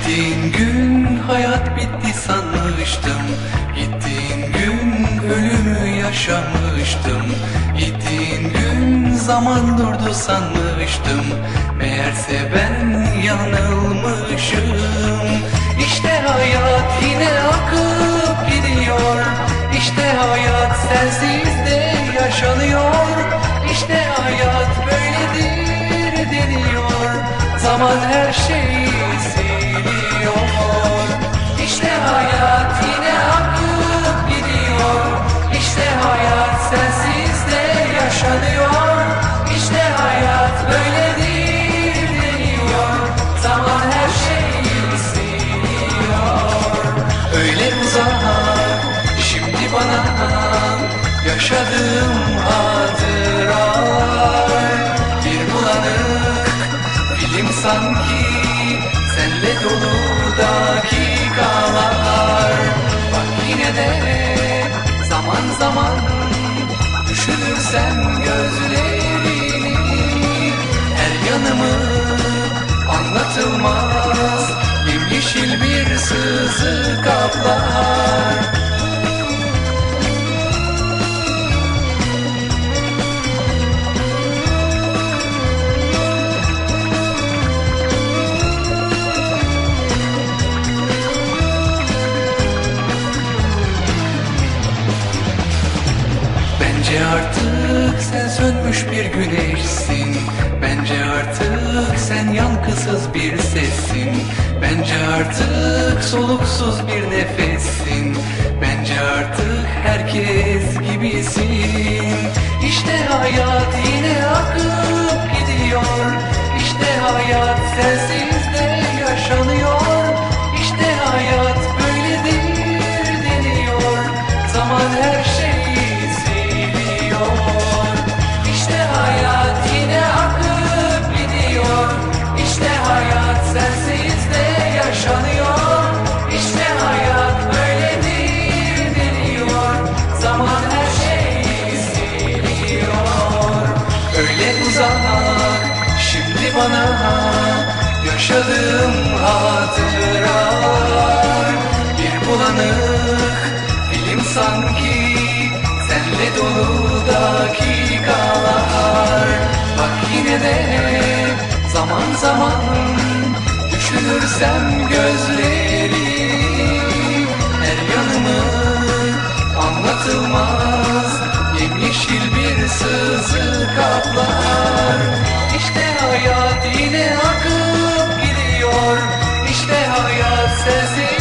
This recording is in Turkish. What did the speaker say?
Gittiğin gün hayat bitti sanmıştım. Gittiğin gün ölümü yaşamıştım. Gittiğin gün zaman durdu sanmıştım. Meğerse ben yanılmışım. İşte hayat yine akıp gidiyor. İşte hayat sensiz de yaşanıyor. İşte hayat böyledir deniyor. Zaman her şeyi siliyor. İşte hayat yine akıp gidiyor. İşte hayat sensiz de yaşanıyor. İşte hayat böyledir deniyor. Zaman her şeyi siliyor. Öyle uzak şimdi bana yaşadığım hatıralar. Bir bulanık film sanki, senle dolu dakikalar. Bak yine de zaman zaman düşünürsem gözlerini, her yanımı anlatılmaz yemyeşil bir sızı kaplar. Bence artık sen sönmüş bir güneşsin. Bence artık sen yankısız bir sessin. Bence artık soluksuz bir nefessin. Bence artık herkes gibisin. İşte hayat yine akıp gidiyor. İşte hayat sensiz de yaşanıyor. İşte hayat böyledir deniyor. Zaman her şeyi sensiz de yaşanıyor. İşte hayat böyledir deniyor. Zaman her şeyi siliyor. Öyle uzak şimdi bana yaşadığım hatıralar. Bir bulanık film sanki, senle dolu dakikalar. Bak yine de zaman zaman düşünürsem gözleri, her yanımı anlatılmaz yemyeşil bir sızı kaplar. İşte hayat yine akıp gidiyor. İşte hayat sensiz